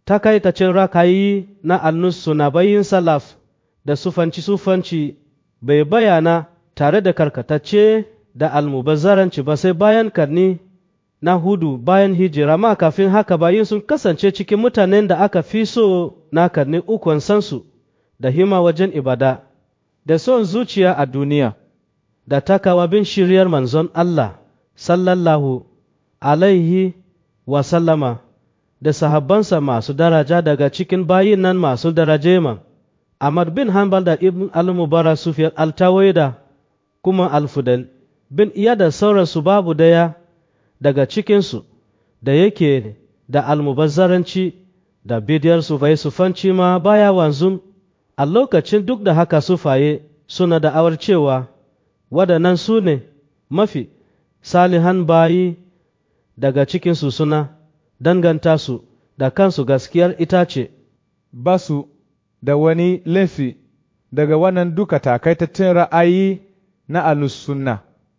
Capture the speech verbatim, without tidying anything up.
takaitacin rakayi na annus na bayin salaf da sufanci-sufanci bai bayyana tare da karkatacce da almubazzaranci ba sai bayan karni na hudu bayan hijira, ma kafin haka bayin sun kasance cikin mutanen da aka fi so na karni ukun sansu da hima wajen ibada da son zuciya a duniya da takawa bin shiryar manzon Allah sallallahu alaihi wa sallama da sahabbansa masu daraja. Daga cikin bayin nan masu daraje man Ahmad bin Hanbal da Ibn al-Mubarak, Sufyan al-Tawaida kuma al-Fudayl bin Iyad da sauransu, babu daya daga cikinsu da yake da almubazzaranci da bidiyar sufai. Sufanci ma baya wanzu a lokacin. Duk da haka sufaye suna da'awar cewa waɗannan su ne mafi salihan bayi daga cikinsu, suna danganta su da kansu. Gaskiyar ita ce ba su da wani laifi daga wannan duka takaitaccen ra'ayi na Ahlus Sunna.